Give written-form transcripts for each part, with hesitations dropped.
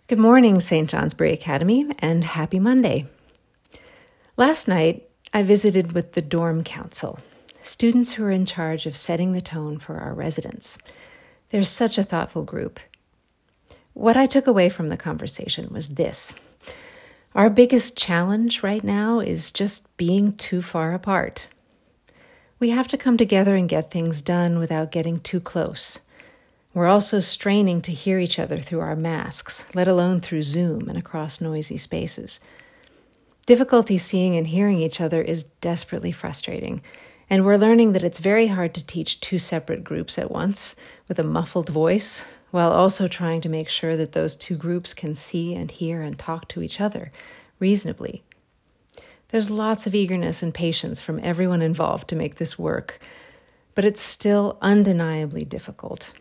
Good morning, St. Johnsbury Academy, and happy Monday. Last night, I visited with the dorm council, students who are in charge of setting the tone for our residents. They're such a thoughtful group. What I took away from the conversation was this. Our biggest challenge right now is just being too far apart. We have to come together and get things done without getting too close. We're also straining to hear each other through our masks, let alone through Zoom and across noisy spaces. Difficulty seeing and hearing each other is desperately frustrating, and we're learning that it's very hard to teach two separate groups at once with a muffled voice, while also trying to make sure that those two groups can see and hear and talk to each other reasonably. There's lots of eagerness and patience from everyone involved to make this work, but it's still undeniably difficult.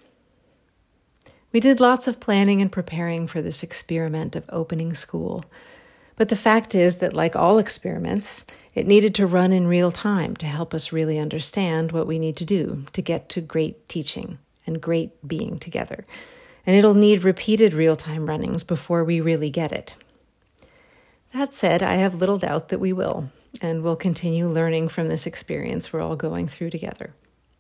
We did lots of planning and preparing for this experiment of opening school. But the fact is that, like all experiments, it needed to run in real time to help us really understand what we need to do to get to great teaching and great being together. And it'll need repeated real-time runnings before we really get it. That said, I have little doubt that we will, and we'll continue learning from this experience we're all going through together.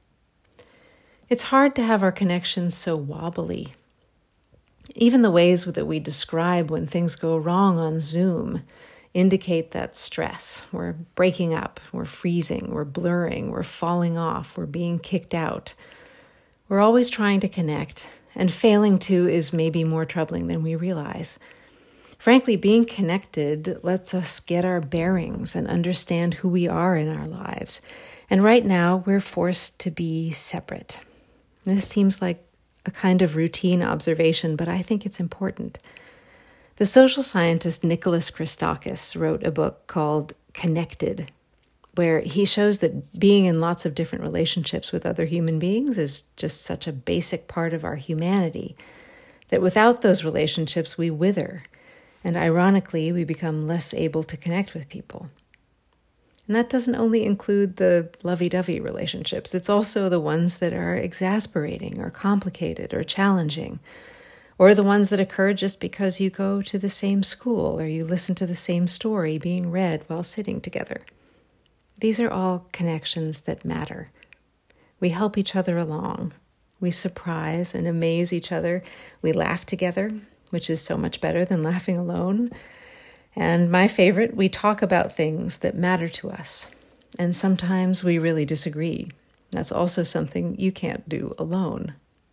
It's hard to have our connections so wobbly. Even the ways that we describe when things go wrong on Zoom indicate that stress. We're breaking up, we're freezing, we're blurring, we're falling off, we're being kicked out. We're always trying to connect, and failing to is maybe more troubling than we realize. Frankly, being connected lets us get our bearings and understand who we are in our lives. And right now, we're forced to be separate. This seems like a kind of routine observation, but I think it's important. The social scientist Nicholas Christakis wrote a book called Connected, where he shows that being in lots of different relationships with other human beings is just such a basic part of our humanity, that without those relationships we wither, and ironically we become less able to connect with people. And that doesn't only include the lovey-dovey relationships. It's also the ones that are exasperating or complicated or challenging, or the ones that occur just because you go to the same school or you listen to the same story being read while sitting together. These are all connections that matter. We help each other along. We surprise and amaze each other. We laugh together, which is so much better than laughing alone. And my favorite, we talk about things that matter to us. And sometimes we really disagree. That's also something you can't do alone.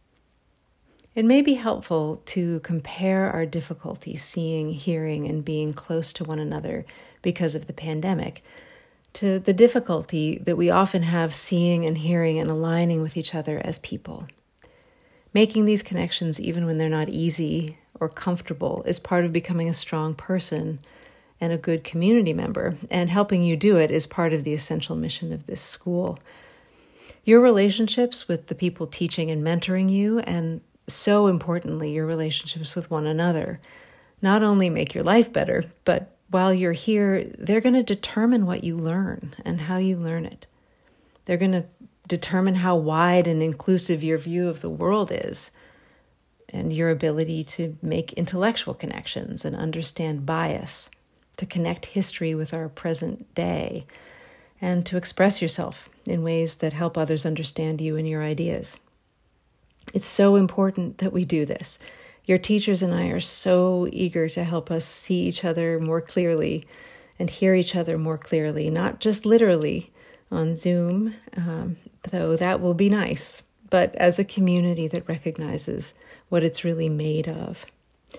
It may be helpful to compare our difficulty seeing, hearing, and being close to one another because of the pandemic to the difficulty that we often have seeing and hearing and aligning with each other as people. Making these connections, even when they're not easy or comfortable, is part of becoming a strong person and a good community member, and helping you do it is part of the essential mission of this school. Your relationships with the people teaching and mentoring you, and so importantly, your relationships with one another, not only make your life better, but while you're here, they're going to determine what you learn and how you learn it. They're going to determine how wide and inclusive your view of the world is, and your ability to make intellectual connections and understand bias, to connect history with our present day, and to express yourself in ways that help others understand you and your ideas. It's so important that we do this. Your teachers and I are so eager to help us see each other more clearly and hear each other more clearly, not just literally on Zoom, though that will be nice, but as a community that recognizes what it's really made of.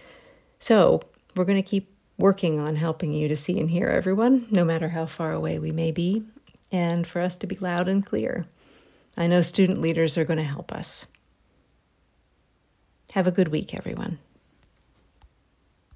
So we're going to keep working on helping you to see and hear everyone, no matter how far away we may be, and for us to be loud and clear. I know student leaders are going to help us. Have a good week, everyone.